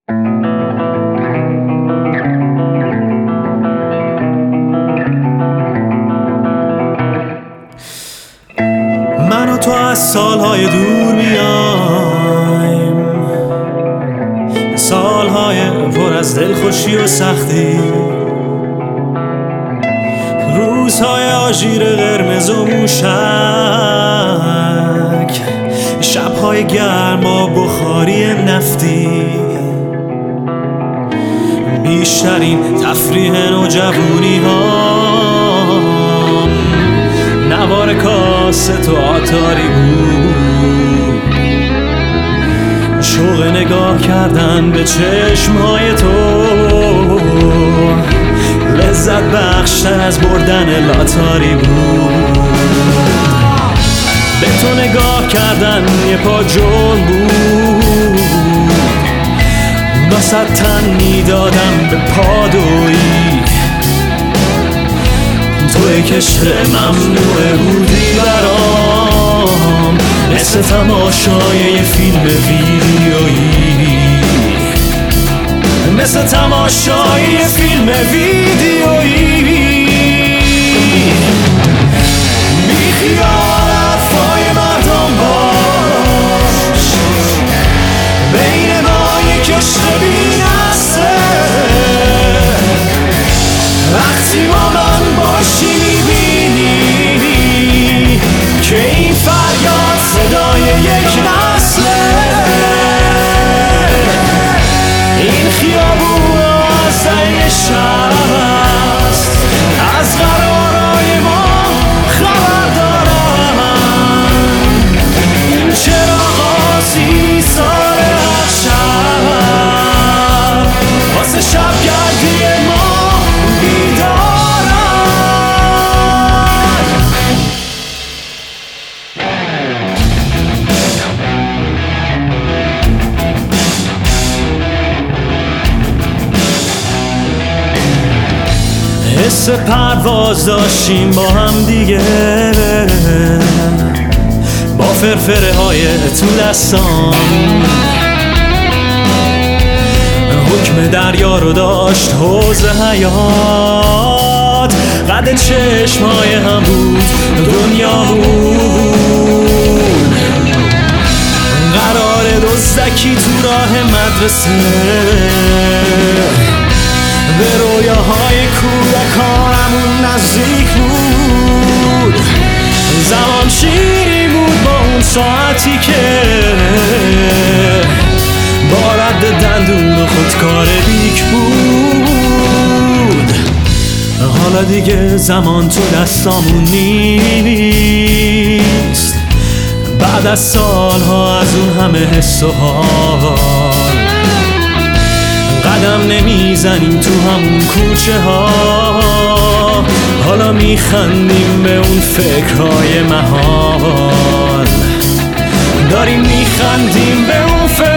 من و تو از سالهای دور میایم، سالهای پر از دلخوشی و سختی، روزهای آژیر قرمز و موشک، شبهای گرم با بخاری نفتی، بیشترین تفریح نوجوانی ها نوار کاست و آتاری بود، شوق نگاه کردن به چشمهای تو لذت بخشتر از بردن لاتاری بود، به تو نگاه کردن یه پا جرم بود، واسه تن میدادم به پادویی، توی کشت ممنوع بودی برام، مثل تماشای یه فیلم ویدیویی، مثل تماشای یه فیلم ویدیویی. بی خیال حرفای مردم باش، بین ما یه کشت بی نسله، وقتی با من باشی میبینی که این فریاد صدای یک نسله، این خیابون از ته شهر است، از قرارهای ما خبر دارم، چراغ سیسار هر شب واسه شبگردی ما حس پرواز داشتیم با هم دیگه، با فرفره های تو دستان، حکم دریا رو داشت حوض حیات، قد چشم های هم بود دنیامون، قرار دزدکی تو راه مدرسه، به رویاهای کودکانمون نزدیک بود، زمان شیری بود با اون ساعتی که با رد دندون و خودکار بیک بود، حالا دیگه زمان تو دستامون نیست، بعد از سالها از اون همه حس و حال، قدم نمیزنیم تو همون کوچه ها، حالا میخندیم به اون فکرهای محال، داریم میخندیم به اون فکرهای